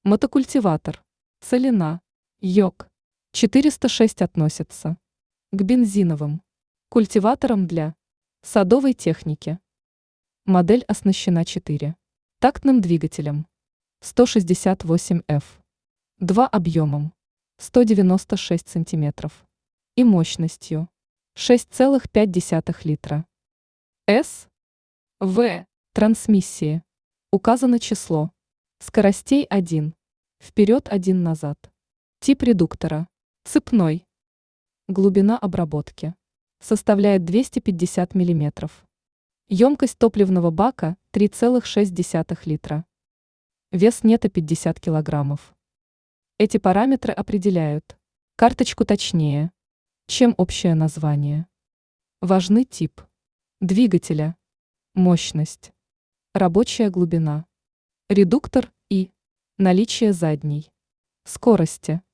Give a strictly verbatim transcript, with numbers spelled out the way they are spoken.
Мотокультиватор. Целина. Йог. четыреста шесть относится к бензиновым культиваторам для садовой техники. Модель оснащена четыре тактным двигателем сто шестьдесят восемь эф, два объемом сто девяносто шесть сантиметров и мощностью шесть целых пять десятых литра. С. В. Трансмиссии. Указано число скоростей один. Вперед один назад. Тип редуктора. Цепной. Глубина обработки составляет двести пятьдесят миллиметров. Емкость топливного бака три целых шесть десятых литра. Вес нетто пятьдесят килограммов. Эти параметры определяют карточку точнее, чем общее название. Важны тип двигателя, мощность, рабочая глубина, редуктор и наличие задней скорости.